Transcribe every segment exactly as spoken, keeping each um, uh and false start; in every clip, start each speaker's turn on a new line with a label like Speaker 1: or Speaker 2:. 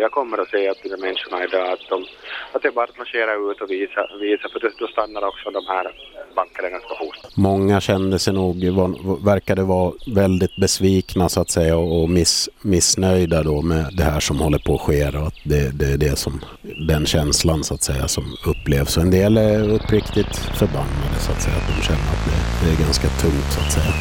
Speaker 1: Jag kommer att säga till de människorna idag att, de, att det bara att marschera ut och visa, visa för då stannar också de här bankerna ganska hårt.
Speaker 2: Många kände sig nog, var, verkade vara väldigt besvikna så att säga och miss, missnöjda då med det här som håller på att ske. Och att det, det är det som, den känslan så att säga som upplevs. Så en del är uppriktigt förbannade så att säga, att de känner att det, det är ganska tungt så att säga.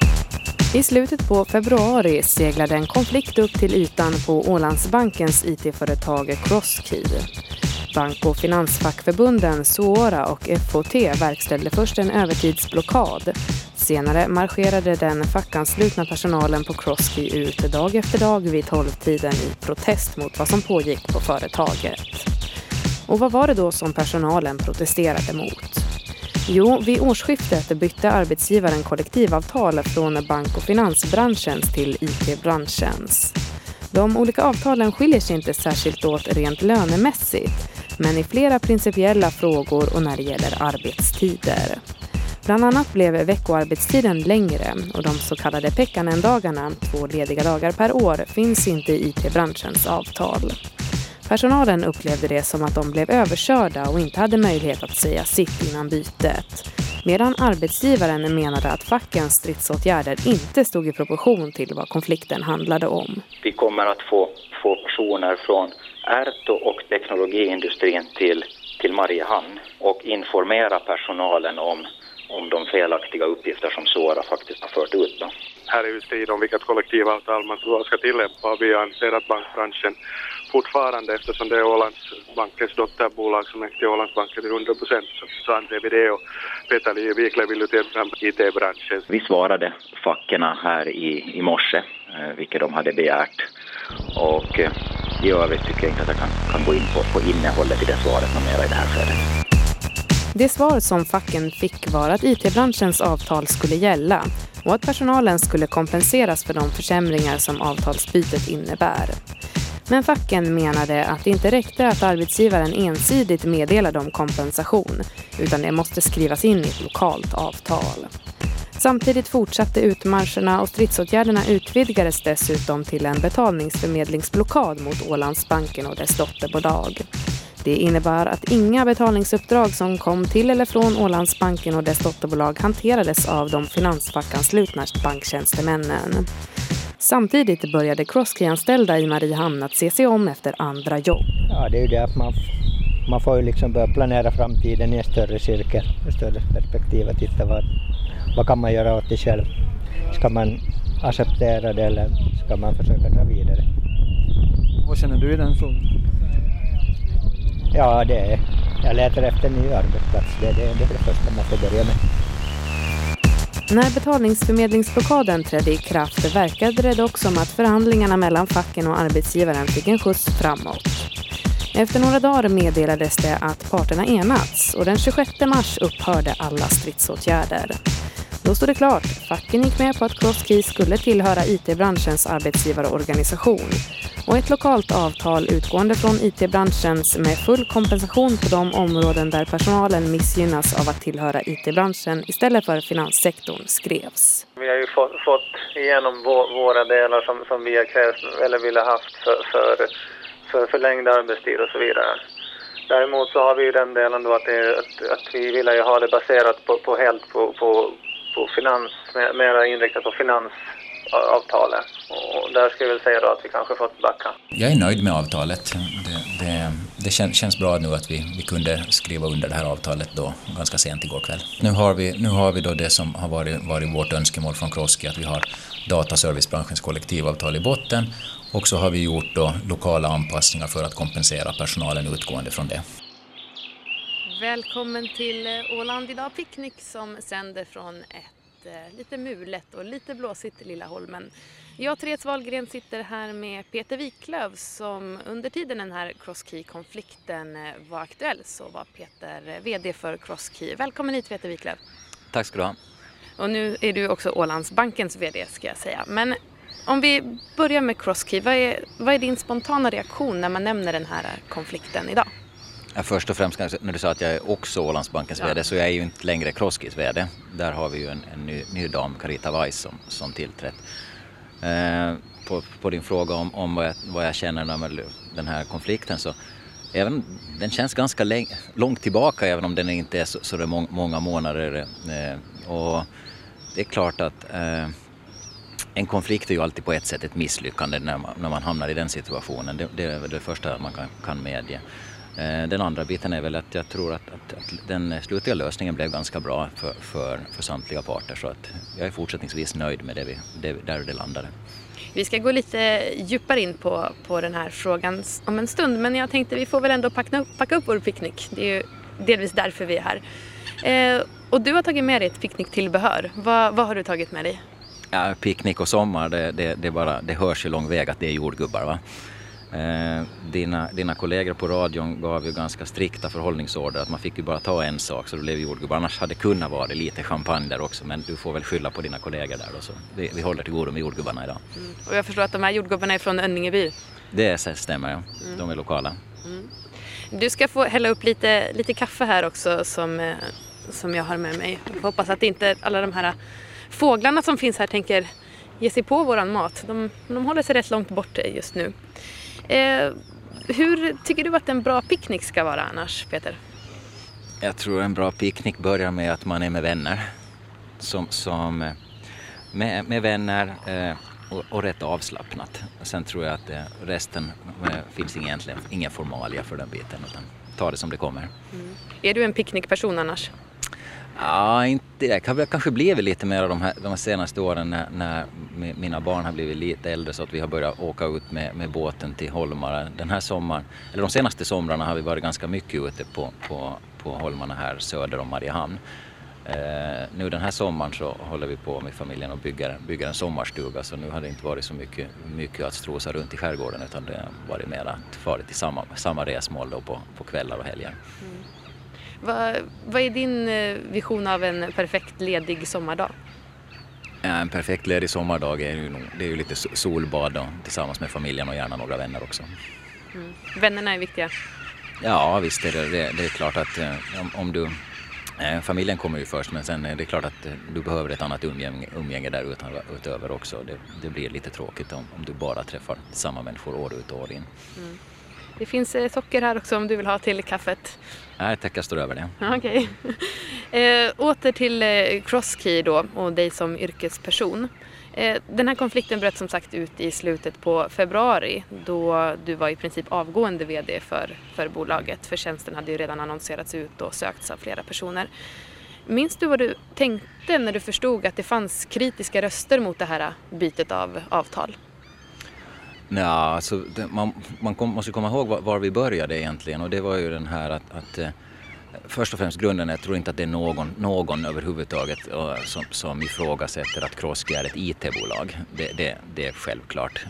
Speaker 3: I slutet på februari seglade en konflikt upp till ytan på Ålandsbankens I T-företag Crosskey. Bank- och finansfackförbunden Suora och F H T verkställde först en övertidsblockad. Senare marscherade den fackanslutna personalen på Crosskey ut dag efter dag vid tolvtiden i protest mot vad som pågick på företaget. Och vad var det då som personalen protesterade mot? Jo, vid årsskiftet bytte arbetsgivaren kollektivavtal från bank- och finansbranschens till I T-branschens. De olika avtalen skiljer sig inte särskilt åt rent lönemässigt, men i flera principiella frågor och när det gäller arbetstider. Bland annat blev veckoarbetstiden längre och de så kallade pekkanendagarna, två lediga dagar per år, finns inte i I T-branschens avtal. Personalen upplevde det som att de blev överkörda och inte hade möjlighet att säga sitt innan bytet. Medan arbetsgivaren menade att fackens stridsåtgärder inte stod i proportion till vad konflikten handlade om.
Speaker 4: Vi kommer att få, få personer från ärto- och teknologiindustrin till, till Mariehamn och informera personalen om, om de felaktiga uppgifter som Suora faktiskt har fört ut. Då.
Speaker 1: Här är ju strid om vilket kollektivavtal man ska tillämpa. Vi anser att bankbranschen fortfarande, eftersom det är Ålandsbankens dotterbolag som äger Ålandsbanken till hundra procent, så, så anser vi det. Och Peter Wiklund vill ju till I T-branschen.
Speaker 4: Vi svarade fackerna här i, i morse, eh, vilket de hade begärt. Och eh, i övrigt tycker jag inte att jag kan, kan gå in på, på innehållet i det svaret någon mer i det här skedet.
Speaker 3: Det svar som facken fick var att I T-branschens avtal skulle gälla och att personalen skulle kompenseras för de försämringar som avtalsbytet innebär. Men facken menade att det inte räckte att arbetsgivaren ensidigt meddelade om kompensation, utan det måste skrivas in i ett lokalt avtal. Samtidigt fortsatte utmarscherna och stridsåtgärderna utvidgades dessutom till en betalningsförmedlingsblockad mot Ålandsbanken och dess dotterbolag. Det innebar att inga betalningsuppdrag som kom till eller från Ålandsbanken och dess dotterbolag hanterades av de finansfackanslutna banktjänstemännen. Samtidigt började Crosskey-anställda i Mariehamn att se sig om efter andra jobb.
Speaker 5: Ja, det är ju det att man, man får ju liksom börja planera framtiden i en större cirkel, ett större perspektiv och titta vad, vad kan man göra åt det själv. Ska man acceptera det eller ska man försöka dra vidare?
Speaker 6: Vad känner du i den frågan?
Speaker 5: Ja, det är, jag letar efter en ny arbetsplats. Det, det, det är det första man får börja med.
Speaker 3: När betalningsförmedlingsblockaden trädde i kraft verkade det dock som att förhandlingarna mellan facken och arbetsgivaren fick en skjuts framåt. Efter några dagar meddelades det att parterna enats och den tjugosjätte mars upphörde alla stridsåtgärder. Då stod det klart, facken gick med på att Crosskey skulle tillhöra I T-branschens arbetsgivarorganisation och ett lokalt avtal utgående från I T-branschens med full kompensation på de områden där personalen missgynnas av att tillhöra I T-branschen istället för finanssektorn skrevs.
Speaker 7: Vi har ju fått, fått igenom våra delar som, som vi har krävt eller ville haft för, för, för förlängd arbetstid och så vidare. Däremot så har vi ju den delen då att, det, att, att vi vill ju ha det baserat på, på helt på, på, på finans, mer inriktat på finansavtalet. Och där ska jag väl säga då att vi kanske fått backa.
Speaker 8: Jag är nöjd med avtalet. Det, det, det kän, känns bra nu att vi, vi kunde skriva under det här avtalet då ganska sent igår kväll. Nu har vi, nu har vi då det som har varit, varit vårt önskemål från Crosskey, att vi har dataservicebranschens kollektivavtal i botten. Och så har vi gjort då lokala anpassningar för att kompensera personalen utgående från det.
Speaker 3: Välkommen till Åland idag picknick som sänder från ett eh, lite mulet och lite blåsigt Lilla Holmen. Jag, Therese Wahlgren, sitter här med Peter Wiklöf som under tiden den här Crosskey-konflikten var aktuell så var Peter vd för Crosskey. Välkommen hit Peter Wiklöf.
Speaker 9: Tack ska du ha.
Speaker 3: Och nu är du också Ålandsbankens vd ska jag säga. Men om vi börjar med Crosskey, vad är, vad är din spontana reaktion när man nämner den här konflikten idag?
Speaker 9: Ja, först och främst när du sa att jag är också Ålandsbankens ja. vd så jag är ju inte längre Crosskeys vd. Där har vi ju en, en ny, ny dam, Carita Weiss, som, som tillträtt. Eh, på, på din fråga om, om vad, jag, vad jag känner med den här konflikten, så även, den känns ganska läng, långt tillbaka, även om den inte är så, så det må, många månader. Eh, och det är klart att eh, en konflikt är ju alltid på ett sätt ett misslyckande när man, när man hamnar i den situationen. Det, det är väl det första man kan, kan medge. Eh, den andra biten är väl att jag tror att, att, att den slutliga lösningen blev ganska bra för, för, för samtliga parter. Så att jag är fortsättningsvis nöjd med det vi, det, där det landade.
Speaker 3: Vi ska gå lite djupare in på, på den här frågan om en stund. Men jag tänkte vi får väl ändå packa upp, packa upp vår picknick. Det är ju delvis därför vi är här. Eh, och du har tagit med dig ett picknicktillbehör. Vad, vad har du tagit med dig?
Speaker 9: Ja, picknick och sommar, det, det, det, bara, det hörs ju lång väg att det är jordgubbar, va? Eh, dina, dina kollegor på radion gav ju ganska strikta förhållningsorder att man fick ju bara ta en sak, så det blev jordgubbar. Annars hade det kunnat vara lite champagne där också, men du får väl skylla på dina kollegor där. Och så. Vi, vi håller till godo med jordgubbarna idag.
Speaker 3: Mm. Och jag förstår att de här jordgubbarna är från Önningeby.
Speaker 9: Det stämmer, ja. Mm. De är lokala.
Speaker 3: Mm. Du ska få hälla upp lite, lite kaffe här också som, som jag har med mig. Jag hoppas att inte alla de här fåglarna som finns här tänker ge sig på våran mat. De, de håller sig rätt långt bort just nu. Eh, hur tycker du att en bra picknick ska vara annars, Peter?
Speaker 9: Jag tror en bra picknick börjar med att man är med vänner. Som, som med, med vänner eh, och, och rätt avslappnat. Sen tror jag att eh, resten eh, finns egentligen ingen formalia för den biten, utan ta det som det kommer.
Speaker 3: Mm. Är du en picknickperson annars?
Speaker 9: Ja, inte det. Jag har kanske blivit lite mer av de här, de senaste åren när, när mina barn har blivit lite äldre, så att vi har börjat åka ut med, med båten till Holmarna. Den här sommaren, eller de senaste somrarna har vi varit ganska mycket ute på, på, på Holmarna här söder om Mariehamn. Eh, nu den här sommaren så håller vi på med familjen och bygger, bygger en sommarstuga, så nu har det inte varit så mycket, mycket att strosa runt i skärgården, utan det har varit mer att fara till samma, samma resmål då på, på kvällar och helger.
Speaker 3: Mm. Vad, vad är din vision av en perfekt ledig sommardag?
Speaker 9: Ja, en perfekt ledig sommardag är ju, det är ju lite solbad då, tillsammans med familjen och gärna några vänner också.
Speaker 3: Mm. Vännerna är viktiga?
Speaker 9: Ja, visst är det. Det, det är klart att om, om du... Eh, familjen kommer ju först, men sen är det klart att du behöver ett annat umgänge, umgänge där utan, utöver också. Det, det blir lite tråkigt om, om du bara träffar samma människor år ut och år in.
Speaker 3: Mm. Det finns eh, socker här också om du vill ha till kaffet.
Speaker 9: Nej, tack, jag står över det.
Speaker 3: Okej. Okay. eh, åter till eh, Crosskey då och dig som yrkesperson. Eh, den här konflikten bröt som sagt ut i slutet på februari då du var i princip avgående vd för, för bolaget. För tjänsten hade ju redan annonserats ut och sökts av flera personer. Minns du vad du tänkte när du förstod att det fanns kritiska röster mot det här bytet av avtal?
Speaker 9: Ja, alltså, det, man, man kom, måste komma ihåg var, var vi började egentligen, och det var ju den här att, att eh, först och främst grunden, jag tror inte att det är någon, någon överhuvudtaget uh, som, som ifrågasätter att Crosskey är ett I T-bolag. Det, det, det är självklart.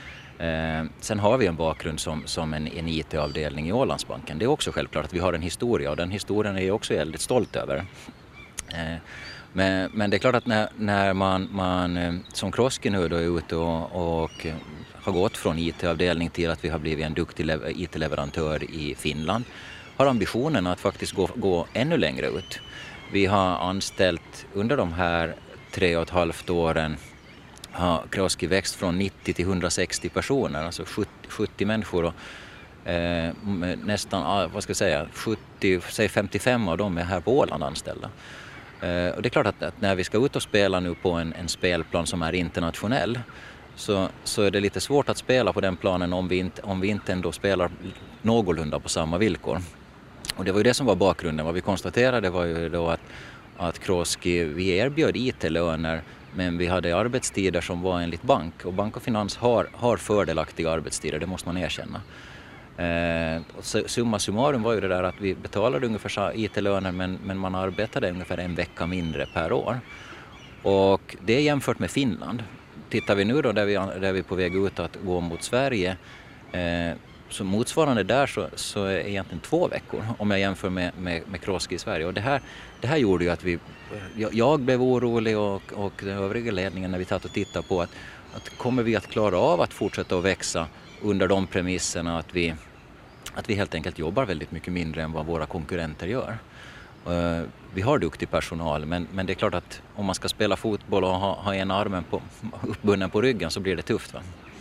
Speaker 9: Eh, sen har vi en bakgrund som, som en, en I T-avdelning i Ålandsbanken. Det är också självklart att vi har en historia, och den historien är jag också väldigt stolt över. Eh, men, men det är klart att när, när man, man som Crosskey nu då är ute och, och har gått från I T-avdelning till att vi har blivit en duktig I T-leverantör i Finland, har ambitionen att faktiskt gå, gå ännu längre ut. Vi har anställt under de här tre och ett halvt åren, har Crosskey växt från nittio till hundrasextio personer, alltså sjuttio, sjuttio människor, och eh, nästan, vad ska jag säga, sjuttio, säg femtiofem av dem är här på Åland anställda. Eh, och det är klart att, att när vi ska ut och spela nu på en, en spelplan som är internationell, Så, så är det lite svårt att spela på den planen om vi inte, om vi inte ändå spelar någorlunda på samma villkor. Och det var ju det som var bakgrunden. Vad vi konstaterade var ju då att, att Crosskey, vi erbjöd I T-löner, men vi hade arbetstider som var enligt bank. Och bank och finans har, har fördelaktiga arbetstider, det måste man erkänna. Eh, och summa summarum var ju det där att vi betalade ungefär I T-löner, men, men man arbetade ungefär en vecka mindre per år. Och det är jämfört med Finland. Tittar vi nu då där vi, där vi är på väg ut att gå mot Sverige, eh, så motsvarande där så, så är egentligen två veckor om jag jämför med, med, med Crosskey i Sverige. Och det här, det här gjorde ju att vi, jag, jag blev orolig och, och den övriga ledningen när vi tatt och tittade på att, att kommer vi att klara av att fortsätta att växa under de premisserna att vi, att vi helt enkelt jobbar väldigt mycket mindre än vad våra konkurrenter gör. Uh, vi har duktig personal, men, men det är klart att om man ska spela fotboll och ha, ha en armen på, uppbunden på ryggen så blir det tufft, va?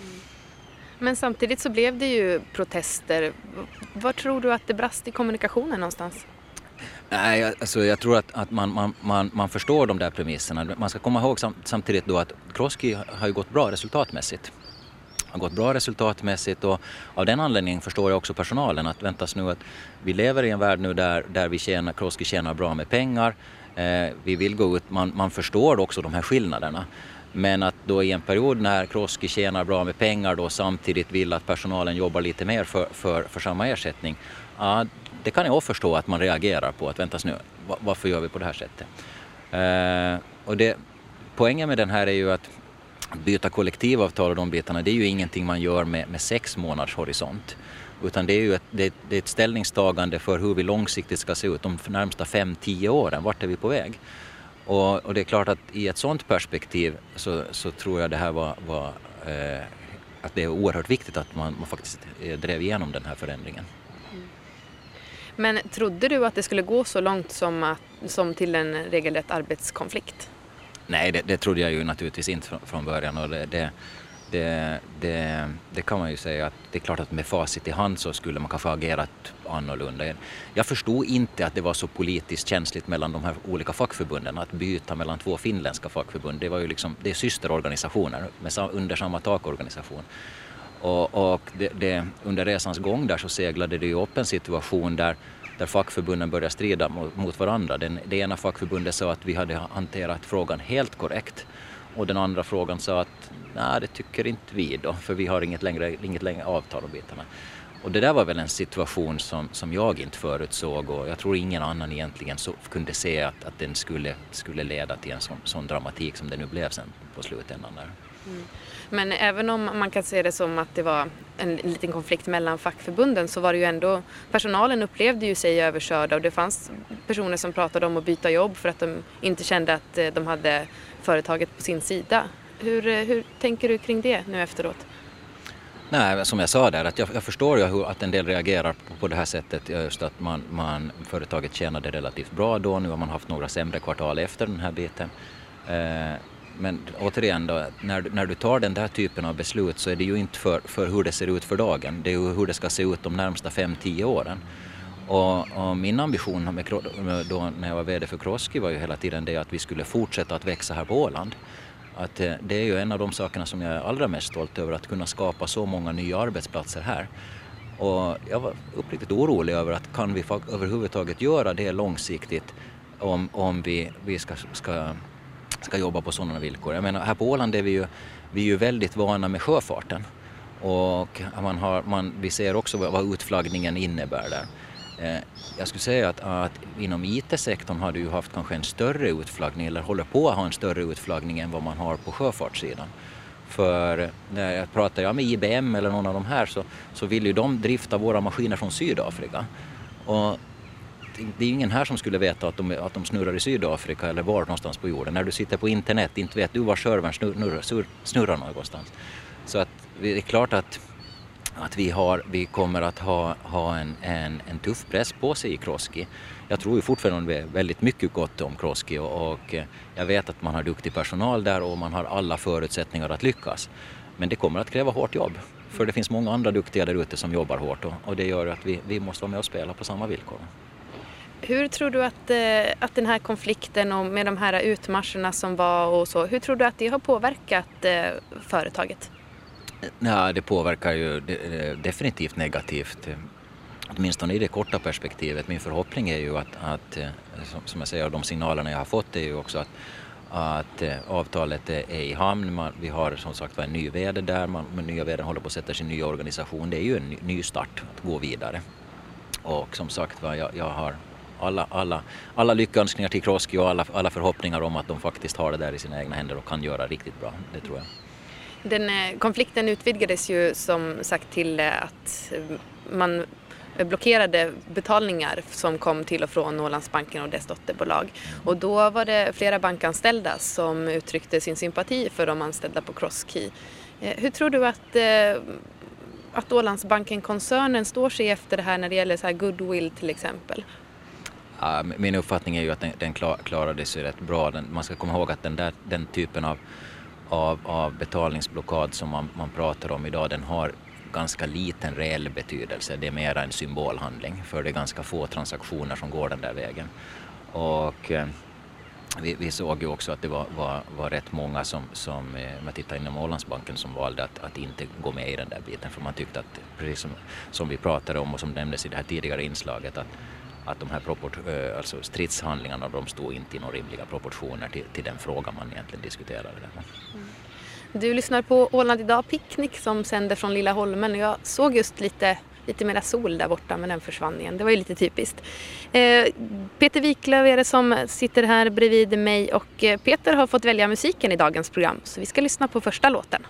Speaker 3: Men samtidigt så blev det ju protester. Var tror du att det brast i kommunikationen någonstans?
Speaker 9: Nej, alltså jag tror att, att man, man, man, man förstår de där premisserna. Man ska komma ihåg sam, samtidigt då att Kroski har ju gått bra resultatmässigt. Har gått bra resultatmässigt och av den anledningen förstår jag också personalen att väntas nu att vi lever i en värld nu där, där vi tjänar, Kroski tjänar bra med pengar. Eh, vi vill gå ut, man, man förstår också de här skillnaderna. Men att då i en period när Kroski tjänar bra med pengar då samtidigt vill att personalen jobbar lite mer för, för, för samma ersättning. Ja, det kan jag förstå att man reagerar på att väntas nu, varför gör vi på det här sättet? Eh, och det, poängen med den här är ju att byta kollektivavtal och de bitarna, det är ju ingenting man gör med, med sex månaders horisont. Utan det är ju ett, det, det är ett ställningstagande för hur vi långsiktigt ska se ut de närmsta fem till tio åren, vart är vi på väg? Och, och det är klart att i ett sådant perspektiv så, så tror jag det här var, var eh, att det är oerhört viktigt att man, man faktiskt drev igenom den här förändringen.
Speaker 3: Mm. Men trodde du att det skulle gå så långt som, att, som till en regelrätt arbetskonflikt?
Speaker 9: Nej, det, det trodde jag ju naturligtvis inte från, från början och det, det, det, det, det kan man ju säga att det är klart att med facit i hand så skulle man kanske ha agerat annorlunda. Jag förstod inte att det var så politiskt känsligt mellan de här olika fackförbunden att byta mellan två finländska fackförbund. Det var ju liksom, det är systerorganisationer med, under samma takorganisation. Och, och det, det, under resans gång där så seglade det ju upp en situation där där fackförbunden började strida mot, mot varandra. Den, det ena fackförbundet sa att vi hade hanterat frågan helt korrekt och den andra frågan sa att nej, det tycker inte vi då, för vi har inget längre, inget längre avtal om bitarna. Och det där var väl en situation som, som jag inte förutsåg och jag tror ingen annan egentligen så kunde se att, att den skulle, skulle leda till en sån, sån dramatik som det nu blev sen på slutändan där.
Speaker 3: Mm. Men även om man kan se det som att det var en liten konflikt mellan fackförbunden så var det ju ändå, personalen upplevde ju sig överkörda och det fanns personer som pratade om att byta jobb för att de inte kände att de hade företaget på sin sida. Hur, hur tänker du kring det nu efteråt?
Speaker 9: Nej, som jag sa där, att jag, jag förstår ju hur, att en del reagerar på, på det här sättet, just att man, man, företaget tjänade relativt bra då, nu har man haft några sämre kvartal efter den här biten. Eh, Men återigen då, när, när du tar den där typen av beslut så är det ju inte för, för hur det ser ut för dagen. Det är ju hur det ska se ut de närmsta fem till tio åren. Och, och min ambition med, då, när jag var vd för Kroski var ju hela tiden det att vi skulle fortsätta att växa här på Åland. Att det är ju en av de sakerna som jag är allra mest stolt över, att kunna skapa så många nya arbetsplatser här. Och jag var uppriktigt orolig över att kan vi överhuvudtaget göra det långsiktigt om, om vi, vi ska... ska ska jobba på sådana villkor. Jag menar, här på Åland är vi ju, vi är ju väldigt vana med sjöfarten och man har, man, vi ser också vad, vad utflaggningen innebär där. Eh, jag skulle säga att, att inom I T-sektorn har du ju haft kanske en större utflaggning eller håller på att ha en större utflaggning än vad man har på sjöfartssidan. För när jag pratar jag med I B M eller någon av de här så, så vill ju de drifta våra maskiner från Sydafrika. Och det är ingen här som skulle veta att de, att de snurrar i Sydafrika eller var någonstans på jorden. När du sitter på internet inte vet du var servern snurrar, snurrar någonstans. Så att det är klart att, att vi, har, vi kommer att ha, ha en, en, en tuff press på sig i Kroski. Jag tror ju fortfarande väldigt mycket gott om Kroski och, och jag vet att man har duktig personal där och man har alla förutsättningar att lyckas. Men det kommer att kräva hårt jobb. För det finns många andra duktiga där ute som jobbar hårt och, och det gör att vi, vi måste vara med och spela på samma villkor.
Speaker 3: Hur tror du att, att den här konflikten och med de här utmarscherna som var och så, hur tror du att det har påverkat eh, företaget?
Speaker 9: Ja, det påverkar ju definitivt negativt, åtminstone i det korta perspektivet. Min förhoppning är ju att, att som jag säger, de signalerna jag har fått är ju också att, att avtalet är i hamn. Man, vi har som sagt en ny vd där, man, med nya vd håller på att sätta sin nya organisation. Det är ju en ny start att gå vidare. Och som sagt, jag, jag har alla, alla, alla lyckönskningar till Kroski och alla, alla förhoppningar om att de faktiskt har det där i sina egna händer och kan göra riktigt bra, det tror jag.
Speaker 3: Den, konflikten utvidgades ju som sagt till att man blockerade betalningar som kom till och från Ålandsbanken och dess dotterbolag. Och då var det flera bankanställda som uttryckte sin sympati för de anställda på Kroski. Hur tror du att, att Ålandsbanken-koncernen står sig efter det här när det gäller så här goodwill till exempel?
Speaker 9: Ja, min uppfattning är ju att den, den klar, klarade sig rätt bra. Den, man ska komma ihåg att den, där, den typen av, av, av betalningsblockad som man, man pratar om idag, den har ganska liten reell betydelse. Det är mer en symbolhandling, för det är ganska få transaktioner som går den där vägen. Och eh, vi, vi såg ju också att det var, var, var rätt många som, som eh, man tittar inom Ålandsbanken, som valde att, att inte gå med i den där biten, för man tyckte att, precis som, som vi pratade om och som nämndes i det här tidigare inslaget, att att de här propor- alltså stridshandlingarna, de stod inte i några rimliga proportioner till, till den frågan man egentligen diskuterade.
Speaker 3: Mm. Du lyssnar på Åland idag Picknick som sänder från Lilla Holmen. Jag såg just lite, lite mera sol där borta, men den försvann igen. Det var ju lite typiskt. Eh, Peter Wiklöf är det som sitter här bredvid mig, och Peter har fått välja musiken i dagens program, så vi ska lyssna på första låten.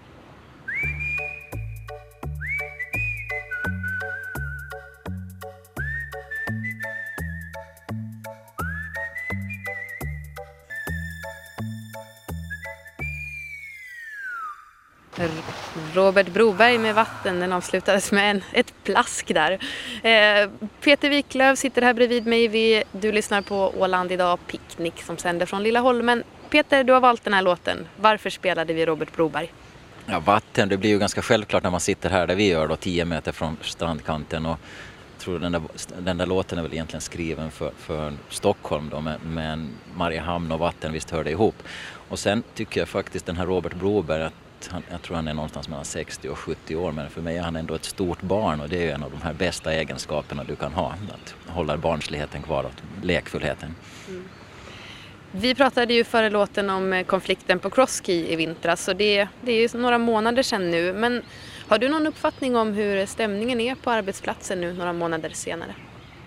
Speaker 3: Robert Broberg med Vatten, den avslutades med en, ett plask där. Eh, Peter Wiklöf sitter här bredvid mig. Vi, du lyssnar på Åland idag Picknick som sänder från Lilla Holmen. Peter, du har valt den här låten. Varför spelade vi Robert Broberg?
Speaker 9: Ja, Vatten, det blir ju ganska självklart när man sitter här där vi gör då, tio meter från strandkanten, och jag tror den där, den där låten är väl egentligen skriven för, för Stockholm då, men, men Mariehamn och Vatten visst hör det ihop. Och sen tycker jag faktiskt den här Robert Broberg, att Han, jag tror han är någonstans mellan sextio och sjuttio år, men för mig är han ändå ett stort barn, och det är ju en av de här bästa egenskaperna du kan ha, att hålla barnsligheten kvar och lekfullheten.
Speaker 3: Mm. Vi pratade ju före låten om konflikten på Crosskey i vintras, så det, det är ju några månader sedan nu, men har du någon uppfattning om hur stämningen är på arbetsplatsen nu några månader senare?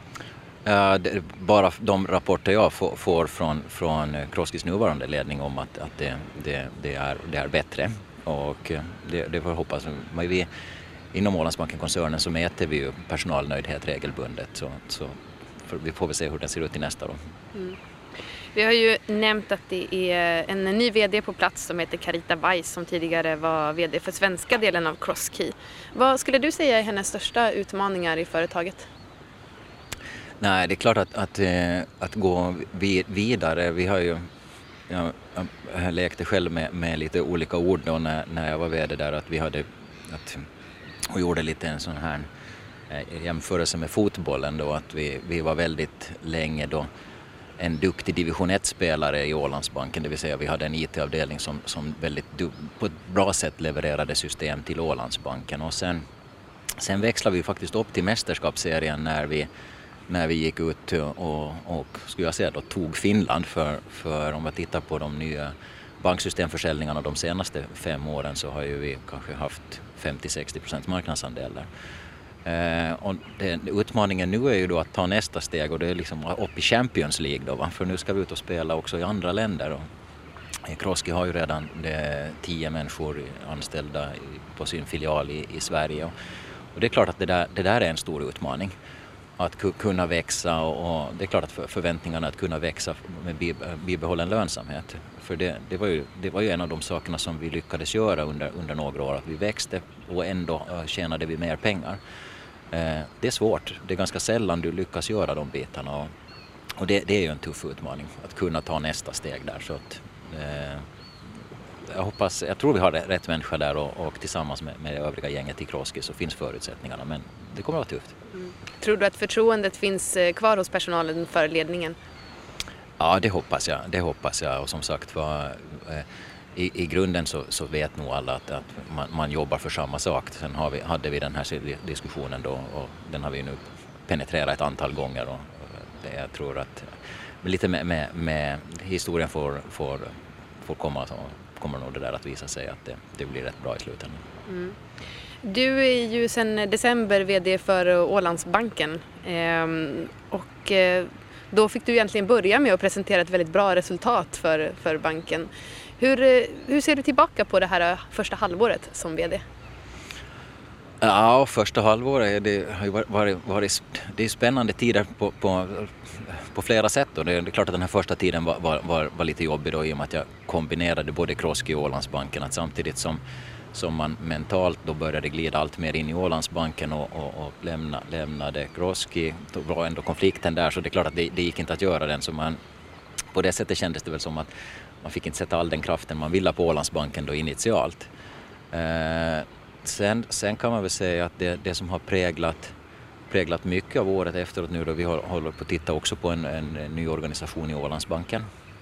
Speaker 9: Uh, det, bara de rapporter jag får, får från, från Crosskeys nuvarande ledning om att, att det, det, det, är, det är bättre. Och det, det får jag hoppas. Men vi, inom Ålandsbanken-koncernen så mäter vi ju personalnöjdhet regelbundet. Så, så vi får väl se hur den ser ut i nästa år.
Speaker 3: Mm. Vi har ju nämnt att det är en ny vd på plats som heter Carita Weiss, som tidigare var vd för svenska delen av Crosskey. Vad skulle du säga är hennes största utmaningar i företaget?
Speaker 9: Nej, det är klart att, att, att gå vidare. Vi har ju... Jag, jag lekte själv med, med lite olika ord då när, när jag var vd där, att vi hade att, och gjorde lite en sån här eh, jämförelse med fotbollen då, att vi, vi var väldigt länge då en duktig division ett-spelare i Ålandsbanken, det vill säga vi hade en I T-avdelning som, som väldigt på ett bra sätt levererade system till Ålandsbanken, och sen, sen växlade vi faktiskt upp till mästerskapsserien när vi när vi gick ut och, och skulle jag säga då, tog Finland, för, för om vi tittar på de nya banksystemförsäljningarna de senaste fem åren, så har ju vi kanske haft femtio till sextio procent marknadsandel där. Eh, och det, utmaningen nu är ju då att ta nästa steg, och det är liksom upp i Champions League då, va? För nu ska vi ut och spela också i andra länder. Och Crosskey har ju redan det, tio människor anställda i, på sin filial i, i Sverige, och, och det är klart att det där, det där är en stor utmaning. Att kunna växa, och det är klart att förväntningarna att kunna växa med bibehållen lönsamhet. För det, det, var ju, det var ju en av de sakerna som vi lyckades göra under, under några år, att vi växte och ändå tjänade vi mer pengar. Eh, det är svårt, det är ganska sällan du lyckas göra de bitarna, och, och det, det är ju en tuff utmaning att kunna ta nästa steg där. Så att, eh, jag hoppas, jag tror vi har rätt människa där, och, och tillsammans med, med det övriga gänget i Crosskey så finns förutsättningarna, men det kommer att vara tufft.
Speaker 3: Mm. Tror du att förtroendet finns kvar hos personalen för ledningen?
Speaker 9: Ja, det hoppas jag. Det hoppas jag. Och som sagt, var, i, i grunden så, så vet nog alla att, att man, man jobbar för samma sak. Sen har vi, hade vi den här diskussionen då, och den har vi nu penetrerat ett antal gånger. Och det, jag tror att lite med, med, med historien får, får, får komma, så kommer nog det där att visa sig att det, det blir rätt bra i slutändan. Mm.
Speaker 3: Du är ju sedan december vd för Ålandsbanken, ehm, och eh, då fick du egentligen börja med att presentera ett väldigt bra resultat för, för banken. Hur, hur ser du tillbaka på det här första halvåret som vd?
Speaker 9: Ja, första halvåret det har ju varit, varit det är spännande tider på, på, på flera sätt. Och det är klart att den här första tiden var, var, var lite jobbig då, i och med att jag kombinerade både Crosskey och Ålandsbanken, att samtidigt som som man mentalt då började glida allt mer in i Ålandsbanken och, och, och lämna, lämnade Kroski. Då var ändå konflikten där, så det är klart att det, det gick inte att göra den. Så man, på det sättet kändes det väl som att man fick inte sätta all den kraften man ville på Ålandsbanken då initialt. Eh, sen, sen kan man väl säga att det, det som har präglat, präglat mycket av året efteråt nu då vi har, håller på att titta också på en, en ny organisation i Ålandsbanken.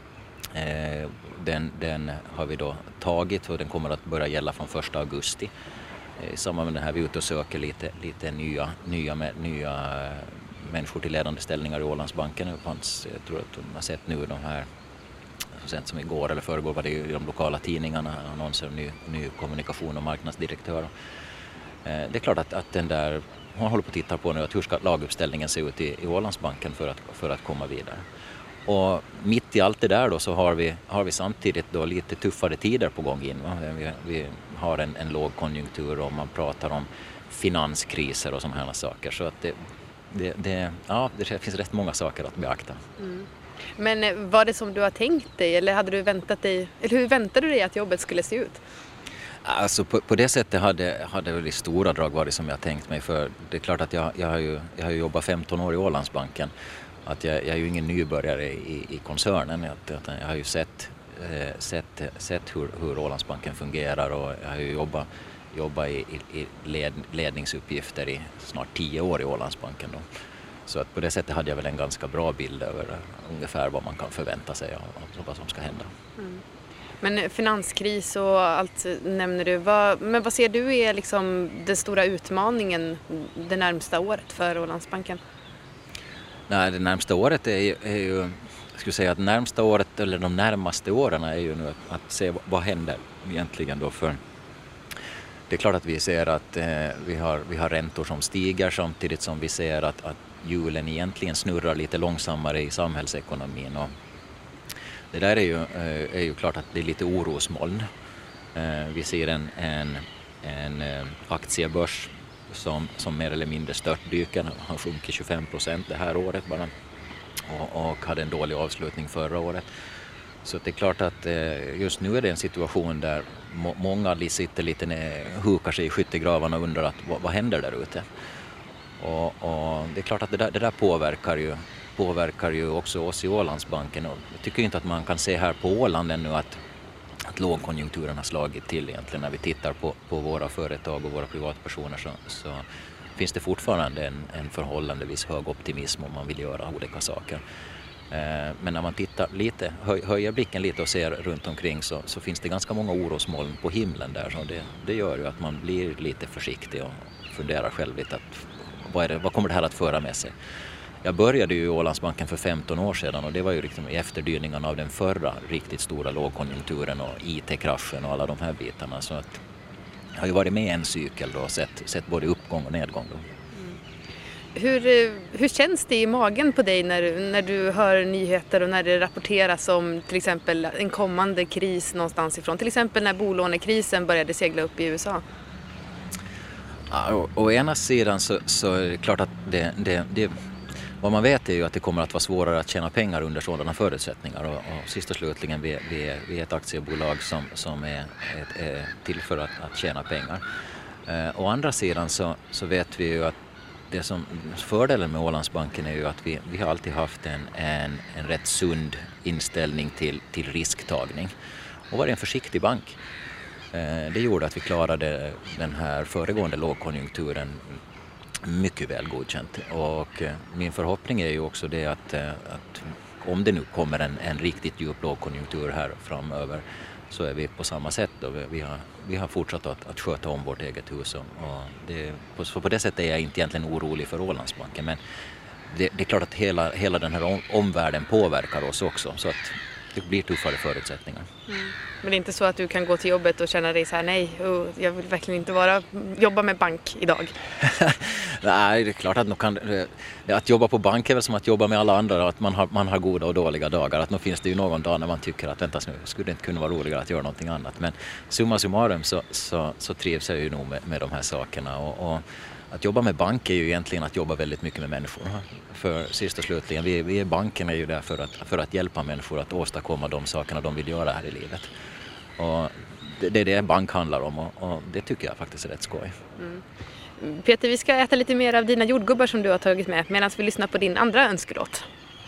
Speaker 9: Eh, den, den har vi då tagit och den kommer att börja gälla från första augusti. Eh, I samband med den här vi är ute och söker lite, lite nya, nya, nya människor till ledande ställningar i Ålandsbanken. Det fanns, jag tror att de har sett nu de här, så sent som igår eller förrgår var det i de lokala tidningarna annonser om ny, ny kommunikation och marknadsdirektör. Eh, det är klart att, att den där, hon håller på att titta på nu att hur ska laguppställningen se ut i, i Ålandsbanken för att, för att komma vidare. Och mitt i allt det där då så har vi, har vi samtidigt då lite tuffare tider på gång in. Vi, vi har en, en lågkonjunktur och man pratar om finanskriser och sådana här saker. Så att det, det, det, ja, det finns rätt många saker att beakta. Mm.
Speaker 3: Men var det som du har tänkt dig eller hade du väntat dig, eller hur väntade du dig att jobbet skulle se ut?
Speaker 9: Alltså på, på det sättet hade, hade väl i stora drag varit som jag tänkt mig. För det är klart att jag, jag, har, ju, jag har ju jobbat femton år i Ålandsbanken. Att jag, jag är ju ingen nybörjare i, i koncernen. Jag, jag har ju sett, eh, sett, sett hur, hur Ålandsbanken fungerar och jag har ju jobbat, jobbat i, i led, ledningsuppgifter i snart tio år i Ålandsbanken då. Så att på det sättet hade jag väl en ganska bra bild över ungefär vad man kan förvänta sig och vad som ska hända. Mm.
Speaker 3: Men finanskris och allt nämner du. Vad, men vad ser du är liksom den stora utmaningen det närmsta året för Ålandsbanken?
Speaker 9: Nej, det närmsta året är ju, är ju jag skulle säga att närmsta året eller de närmaste åren är ju nu att, att se vad, vad händer egentligen då. För det är klart att vi ser att eh, vi, har, vi har räntor som stiger samtidigt som vi ser att, att hjulen egentligen snurrar lite långsammare i samhällsekonomin. Och det där är ju, eh, är ju klart att det är lite orosmoln. Eh, vi ser en, en, en eh, aktiebörs Som, som mer eller mindre störtdyker, har sjunkit tjugofem procent det här året bara och, och hade en dålig avslutning förra året. Så det är klart att eh, just nu är det en situation där må, många sitter lite ner, hukar sig i skyttegravarna och undrar att, vad, vad händer där ute. Och, och det är klart att det där, det där påverkar, ju, påverkar ju också oss i Ålandsbanken och jag tycker inte att man kan se här på Åland ännu att att lågkonjunkturen har slagit till egentligen. När vi tittar på, på våra företag och våra privatpersoner så, så finns det fortfarande en, en förhållandevis hög optimism om man vill göra olika saker. Eh, men när man tittar lite, höj, höjer blicken lite och ser runt omkring så, så finns det ganska många orosmoln på himlen där. Så det, det gör ju att man blir lite försiktig och funderar själv lite att vad, är det, vad kommer det här att föra med sig? Jag började ju i Ålandsbanken för femton år sedan och det var ju liksom i efterdyningarna av den förra riktigt stora lågkonjunkturen och I T-kraschen och alla de här bitarna. Så att jag har ju varit med en cykel då och sett, sett både uppgång och nedgång då.
Speaker 3: Mm. Hur, hur känns det i magen på dig när, när du hör nyheter och när det rapporteras om till exempel en kommande kris någonstans ifrån? Till exempel när bolånekrisen började segla upp i U S A.
Speaker 9: Ja, å, å ena sidan så, så är det klart att det... det, det vad man vet är ju att det kommer att vara svårare att tjäna pengar under sådana förutsättningar och, och sist och slutligen vi, vi, är, vi är ett aktiebolag som, som är, ett, är till för att, att tjäna pengar. Eh, å andra sidan så, så vet vi ju att det som fördelen med Ålandsbanken är ju att vi, vi har alltid haft en, en, en rätt sund inställning till, till risktagning och varit en försiktig bank. Eh, det gjorde att vi klarade den här föregående lågkonjunkturen mycket väl godkänt och min förhoppning är ju också det att, att om det nu kommer en, en riktigt djup lågkonjunktur här framöver så är vi på samma sätt då. Vi har, vi har fortsatt att, att sköta om vårt eget hus och det, på, på det sättet är jag inte egentligen orolig för Ålandsbanken men det, det är klart att hela, hela den här om, omvärlden påverkar oss också så att det blir tuffare förutsättningar. Mm.
Speaker 3: Men det är inte så att du kan gå till jobbet och känna dig så här, nej, jag vill verkligen inte vara, jobba med bank idag?
Speaker 9: Nej, det är klart att, kan, att jobba på bank är väl som att jobba med alla andra, att man har, man har goda och dåliga dagar. Att nu finns det ju någon dag när man tycker att vänta nu, skulle det inte kunna vara roligare att göra någonting annat. Men summa summarum så, så, så trivs jag ju nog med, med de här sakerna och, och att jobba med bank är ju egentligen att jobba väldigt mycket med människor. För sist och slutligen, vi, vi banken är ju där för att, för att hjälpa människor att åstadkomma de sakerna de vill göra här i livet. Och det, det är det bank handlar om och, och det tycker jag faktiskt är rätt skoj.
Speaker 3: Mm. Peter, vi ska äta lite mer av dina jordgubbar som du har tagit med medan vi lyssnar på din andra önskelåt.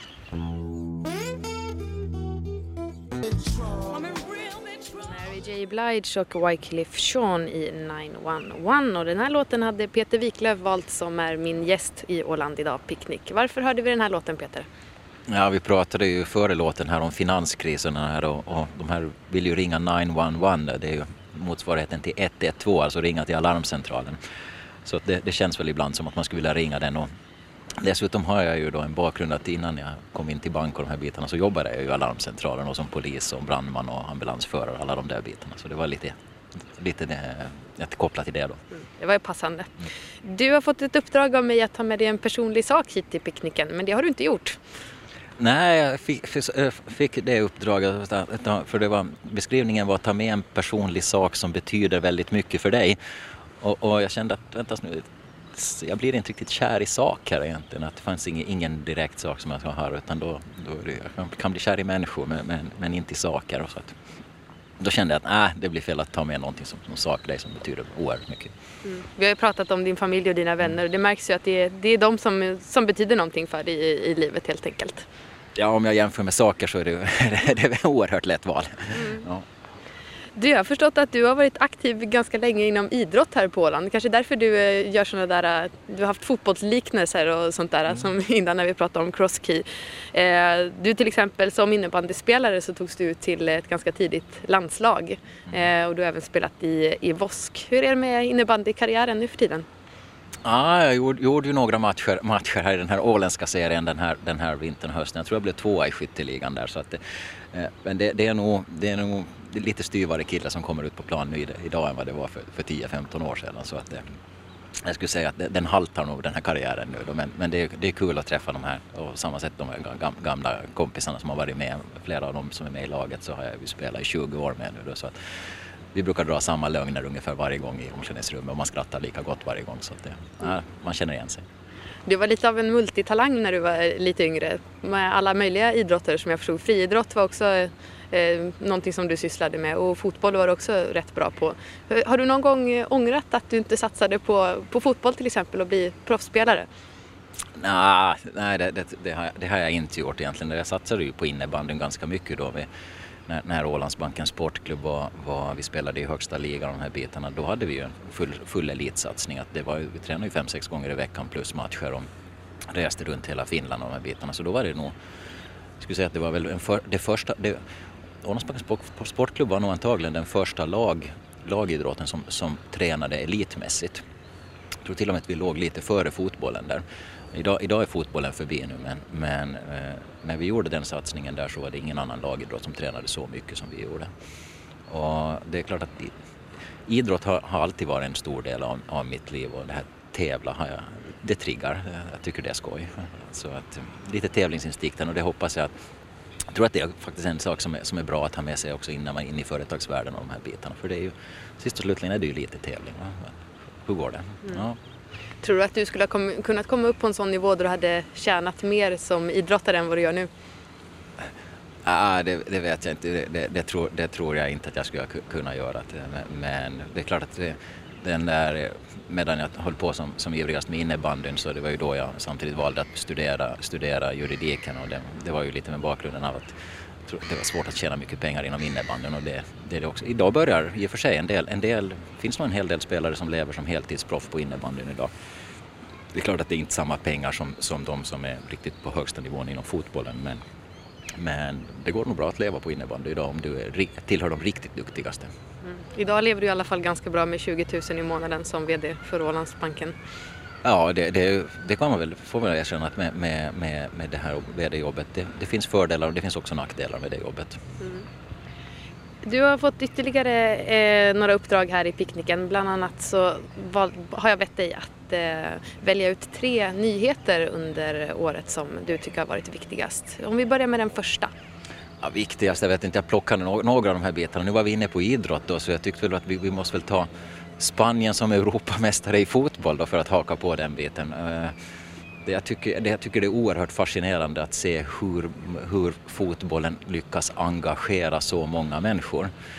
Speaker 3: Mary J. Blige och Wyclef Jean i nio ett ett och den här låten hade Peter Wiklöf valt som är min gäst i Åland idag picknick. Varför hörde vi den här låten, Peter?
Speaker 9: Ja, vi pratade ju före låten här om finanskrisen här och, och de här vill ju ringa nio ett ett, det är ju motsvarigheten till ett ett två, alltså ringa till alarmcentralen. Så att det, det känns väl ibland som att man skulle vilja ringa den och dessutom har jag ju då en bakgrund att innan jag kom in till bank och de här bitarna så jobbade jag ju i alarmcentralen och som polis och brandman och ambulansförare, alla de där bitarna. Så det var lite, lite det, kopplat till det då.
Speaker 3: Mm, det var ju passande. Mm. Du har fått ett uppdrag av mig att ta med dig en personlig sak hit till picknicken, men det har du inte gjort.
Speaker 9: Nej, jag fick, fick det uppdraget för det var, beskrivningen var att ta med en personlig sak som betyder väldigt mycket för dig. Och, och jag kände att, vänta nu, jag blir inte riktigt kär i sak här egentligen. Att det fanns ingen, ingen direkt sak som jag ska ha utan då, då jag kan bli kär i människor men, men, men inte i saker. Och så att, då kände jag att nej, det blir fel att ta med någonting som, som sak dig som betyder oerhört mycket.
Speaker 3: Mm. Vi har ju pratat om din familj och dina vänner och det märks ju att det är, det är de som, som betyder någonting för dig i, i livet helt enkelt.
Speaker 9: Ja, om jag jämför med saker så är det, det är ett oerhört lätt val. Mm. Ja.
Speaker 3: Du, jag har förstått att du har varit aktiv ganska länge inom idrott här på Åland. Kanske därför du gör sådana där, du har haft fotbollsliknelser och sånt där mm. som innan när vi pratade om crosskey. Du till exempel som innebandyspelare så togs du ut till ett ganska tidigt landslag mm. och du har även spelat i, i V O S K. Hur är det med innebandykarriären nu för tiden?
Speaker 9: Ja, jag gjorde, gjorde ju några matcher, matcher här i den här åländska serien den här, den här vintern och hösten. Jag tror jag blev tvåa i skytteligan där. Så att det, men det, det, är nog, det är nog lite styvare killar som kommer ut på plan nu idag än vad det var för, för tio femton år sedan. Så att det, jag skulle säga att det, den haltar nog den här karriären nu. Då. Men, men det, är, det är kul att träffa de här och samma sätt de här gamla kompisarna som har varit med. Flera av dem som är med i laget så har jag ju spelat i tjugo år med nu. Då, så att vi brukar dra samma lögner ungefär varje gång i omklädningsrummet och man skrattar lika gott varje gång så att det, ja, man känner igen sig.
Speaker 3: Du var lite av en multitalang när du var lite yngre med alla möjliga idrotter som jag förstod. Friidrott var också eh, någonting som du sysslade med och fotboll var du också rätt bra på. Har du någon gång ångrat att du inte satsade på, på fotboll till exempel och bli proffsspelare?
Speaker 9: Nah, nej, det, det, det, har, det har jag inte gjort egentligen. Jag satsade ju på innebandyn ganska mycket då vi När, när Ålandsbankens sportklubb var, var, vi spelade i högsta ligan de här bitarna, då hade vi ju en full, full elitsatsning. Att det var, vi tränade ju fem, sex gånger i veckan plus matcher och reste runt hela Finland de här bitarna. Så då var det nog, jag skulle säga att det var väl en för, det första, det, Ålandsbankens sportklubb var nog antagligen den första lag, lagidrotten som, som tränade elitmässigt. Jag tror till och med att vi låg lite före fotbollen där. Idag, idag är fotbollen förbi nu men, men eh, när vi gjorde den satsningen där så var det ingen annan lagidrott som tränade så mycket som vi gjorde. Och det är klart att idrott har, har alltid varit en stor del av, av mitt liv och det här tävla har jag, det triggar. Jag tycker det är skoj. Så att, lite tävlingsinstinkten och det hoppas jag att jag tror att det är faktiskt en sak som är, som är bra att ha med sig också innan man är inne i företagsvärlden och de här bitarna. För det är ju, sist och slutligen är det ju lite tävling. Va? Hur går det?
Speaker 3: Mm.
Speaker 9: Ja.
Speaker 3: Tror du att du skulle ha kom, kunnat komma upp på en sån nivå där du hade tjänat mer som idrottare än vad du gör nu?
Speaker 9: Ah, det, det vet jag inte. Det, det, det, tror, det tror jag inte att jag skulle kunna göra. Men, men det är klart att det, den där, medan jag höll på som, som ivrigast med innebandyn så det var ju då jag samtidigt valde att studera, studera juridiken och det, det var ju lite med bakgrunden av att det var svårt att tjäna mycket pengar inom innebandyn och det, det är det också. Idag börjar i och för sig en del, en del, finns nog en hel del spelare som lever som heltidsproff på innebandyn idag. Det är klart att det är inte samma pengar som, som de som är riktigt på högsta nivån inom fotbollen men, men det går nog bra att leva på innebandy idag om du är, tillhör de riktigt duktigaste.
Speaker 3: Mm. Idag lever du i alla fall ganska bra med tjugo tusen i månaden som vd för Ålandsbanken.
Speaker 9: Ja, det, det, det kan man väl få väl erkänna att med, med, med, med det här vd-jobbet. Det, det finns fördelar och det finns också nackdelar med det jobbet. Mm.
Speaker 3: Du har fått ytterligare eh, några uppdrag här i picknicken. Bland annat så val, har jag bett dig att eh, välja ut tre nyheter under året som du tycker har varit viktigast. Om vi börjar med den första.
Speaker 9: Ja, viktigast, jag vet inte, jag plockade några, några av de här bitarna. Nu var vi inne på idrott då, så jag tyckte väl att vi, vi måste väl ta Spanien som Europamästare i fotboll då för att haka på den biten. Det jag, tycker, det jag tycker det är oerhört fascinerande att se hur, hur fotbollen lyckas engagera så många människor.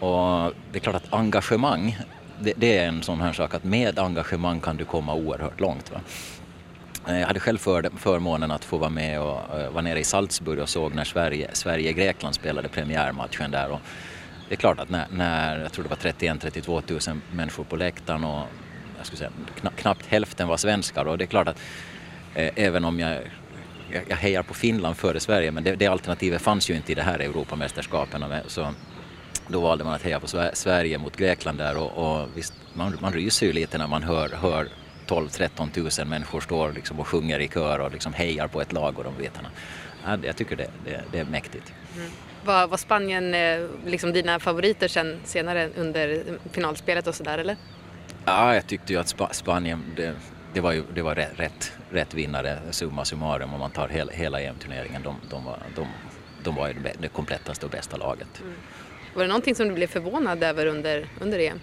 Speaker 9: Och det är klart att engagemang, det, det är en sån här sak att med engagemang kan du komma oerhört långt. Va? Jag hade själv för, förmånen att få vara med och uh, vara nere i Salzburg och såg när Sverige, Sverige-Grekland spelade premiärmatchen där. Och det är klart att när, när jag tror det var trettioett till trettiotvå tusen människor på läktaren och jag skulle säga, knapp, knappt hälften var svenskar. Och det är klart att eh, även om jag, jag, jag hejar på Finland före Sverige, men det, det alternativet fanns ju inte i det här Europamästerskapen. Så då valde man att heja på Sverige mot Grekland där och, och visst, man, man ryser ju lite när man hör, hör tolv till tretton tusen människor står liksom och sjunger i kör och liksom hejar på ett lag och de vetarna. Ja, jag tycker det, det, det är mäktigt.
Speaker 3: Mm. Var, var Spanien liksom dina favoriter sen, senare under finalspelet och sådär eller?
Speaker 9: Ja, jag tyckte ju att Sp- Spanien, det, det var ju det var rätt, rätt, rätt vinnare summa summarum om man tar hela, hela E M-turneringen. De, de, var, de, de var ju det, det komplettaste och bästa laget. Mm.
Speaker 3: Var det någonting som du blev förvånad över under, under E M?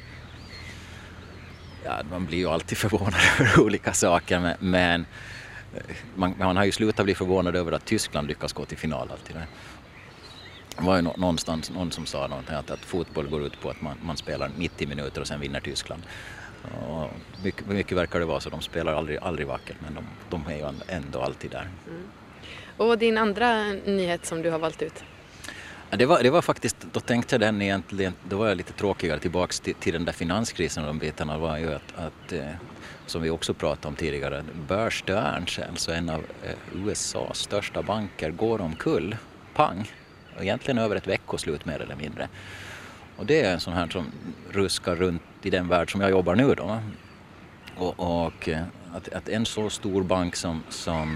Speaker 9: Ja, man blir ju alltid förvånad över olika saker, men, men man, man har ju slutat bli förvånad över att Tyskland lyckas gå till final alltid. Det var ju någonstans någon som sa någonting att, att fotboll går ut på att man, man spelar nittio minuter och sen vinner Tyskland. Och mycket, mycket verkar det vara så, de spelar aldrig, aldrig vackert, men de, de är ju ändå alltid där. Mm.
Speaker 3: Och din andra nyhet som du har valt ut?
Speaker 9: Det var, det var faktiskt, då tänkte jag den egentligen, då var jag lite tråkigare tillbaks till, till den där finanskrisen och de bitarna var ju att, att eh, som vi också pratade om tidigare, Bear Stearns, alltså en av eh, U S A:s största banker, går omkull, pang, egentligen över ett veckoslut mer eller mindre. Och det är en sån här som ruskar runt i den värld som jag jobbar nu då. Och, och att, att en så stor bank som, som,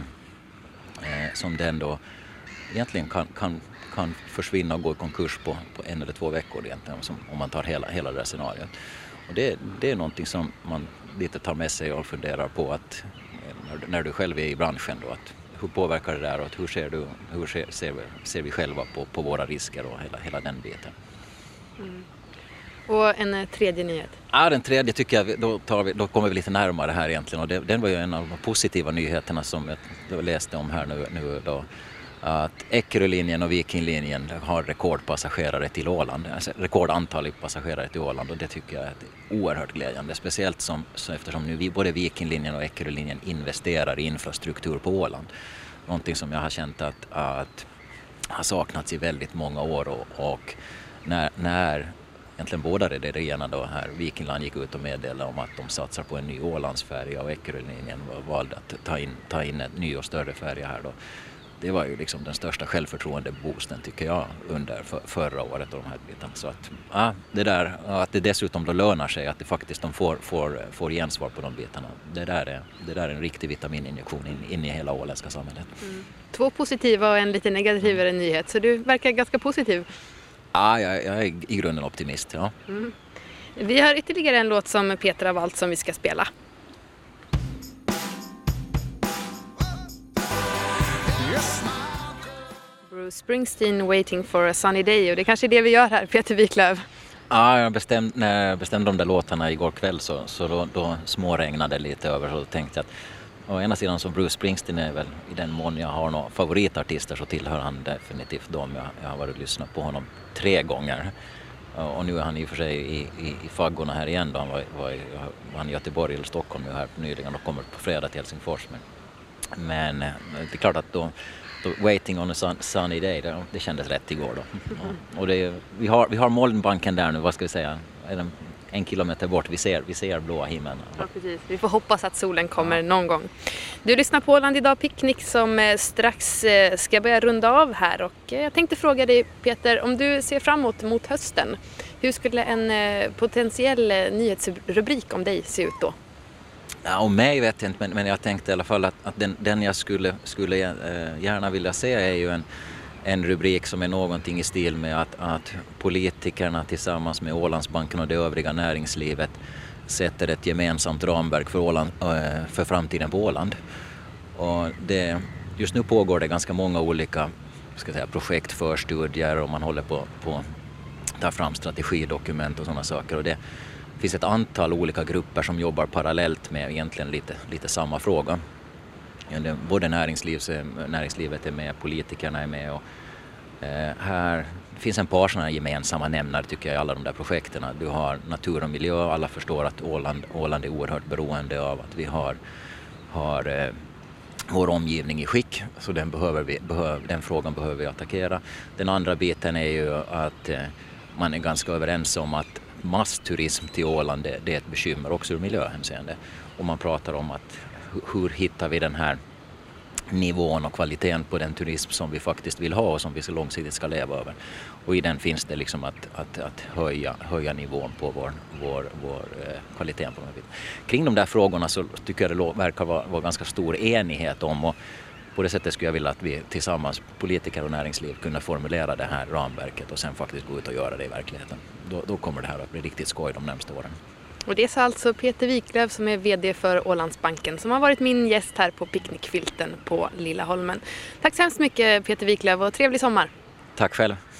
Speaker 9: eh, som den då egentligen kan, kan kan försvinna och gå i konkurs på, på en eller två veckor egentligen, som, om man tar hela, hela det här scenariot. Och det, det är någonting som man lite tar med sig och funderar på att när, när du själv är i branschen då, att hur påverkar det där och att hur ser du, hur ser, ser, vi, ser vi själva på, på våra risker och hela, hela den biten. Mm.
Speaker 3: Och en tredje nyhet?
Speaker 9: Ja, den tredje tycker jag, då, tar vi, då kommer vi lite närmare här egentligen och det, den var ju en av de positiva nyheterna som jag, jag läste om här nu, nu då. Att Eckerölinjen och Vikinglinjen har rekordpassagerare till Åland, alltså rekordantal passagerare till Åland och det tycker jag är oerhört glädjande, speciellt som, så eftersom nu vi, både Vikinglinjen och Eckerölinjen investerar i infrastruktur på Åland. Någonting som jag har känt att, att har saknats i väldigt många år och, och när, när egentligen båda rederierna då här, Vikingland gick ut och meddelade om att de satsar på en ny Ålandsfärja och Eckerölinjen valde att ta in, ta in en ny och större färja här då. Det var ju liksom den största självförtroendeboosten tycker jag under för, förra året och de här bitarna. Så att, ja, det där, att det dessutom då lönar sig, att det faktiskt de får, får, får gensvar på de bitarna. Det där är, det där är en riktig vitamininjektion in, in i hela åländska samhället. Mm.
Speaker 3: Två positiva och en lite negativare mm. nyhet, så du verkar ganska positiv.
Speaker 9: Ja, jag, jag är i grunden optimist, ja. Mm.
Speaker 3: Vi har ytterligare en låt som Peter har valt som vi ska spela. Bruce Springsteen, Waiting for a Sunny Day, och det kanske är det vi gör här, Peter Wiklöf.
Speaker 9: Ja, jag bestämde, när jag bestämde de där låtarna igår kväll så, så då, då småregnade lite över och då tänkte jag att å ena sidan som Bruce Springsteen är väl i den mån jag har några favoritartister så tillhör han definitivt dem. Jag, jag har varit och lyssnat på honom tre gånger och nu är han i och för sig i, i, i faggorna här igen då. Han var, var, i, var han i Göteborg eller Stockholm nu här nyligen och kommer på fredag till Helsingfors. Men, men det är klart att då Waiting on a sun, sunny day, det, det kändes rätt igår då. Ja. Och det, vi har, vi har molnbanken där nu, vad ska vi säga, en, en kilometer bort, vi ser, vi ser blåa himlen.
Speaker 3: Ja, precis. Vi får hoppas att solen kommer ja. någon gång. Du lyssnar på Åland idag Picknick som strax ska börja runda av här och jag tänkte fråga dig Peter, om du ser framåt mot hösten, hur skulle en potentiell nyhetsrubrik om dig se ut då?
Speaker 9: Ja, om mig vet jag inte, men, men jag tänkte i alla fall att, att den, den jag skulle, skulle äh, gärna vilja se är ju en, en rubrik som är någonting i stil med att, att politikerna tillsammans med Ålandsbanken och det övriga näringslivet sätter ett gemensamt ramverk för, Åland, äh, för framtiden på Åland. Och det, just nu pågår det ganska många olika ska jag säga, projekt för studier och man håller på, på att ta fram strategidokument och sådana saker och det Det finns ett antal olika grupper som jobbar parallellt med egentligen lite, lite samma fråga. Både näringsliv, näringslivet är med, politikerna är med och Eh, här finns en par sådana gemensamma nämnare tycker jag i alla de där projekten. Du har natur och miljö, alla förstår att Åland, Åland är oerhört beroende av att vi har, har eh, vår omgivning i skick, så den, behöver vi, behöver, den frågan behöver vi attackera. Den andra biten är ju att eh, man är ganska överens om att massturism till Åland det, det är ett bekymmer också ur miljöhänseende. Och man pratar om att hur hittar vi den här nivån och kvaliteten på den turism som vi faktiskt vill ha och som vi så långsiktigt ska leva över. Och i den finns det liksom att, att, att höja, höja nivån på vår, vår, vår eh, kvalitet. På de Kring de där frågorna så tycker jag det verkar vara, vara ganska stor enighet om, och på det sättet skulle jag vilja att vi tillsammans, politiker och näringsliv, kunna formulera det här ramverket och sen faktiskt gå ut och göra det i verkligheten. Då, då kommer det här att bli riktigt skoj de närmaste åren.
Speaker 3: Och det är alltså Peter Wiklöf som är vd för Ålandsbanken som har varit min gäst här på picknickfilten på Lilla Holmen. Tack så hemskt mycket Peter Wiklöf och trevlig sommar.
Speaker 9: Tack själv.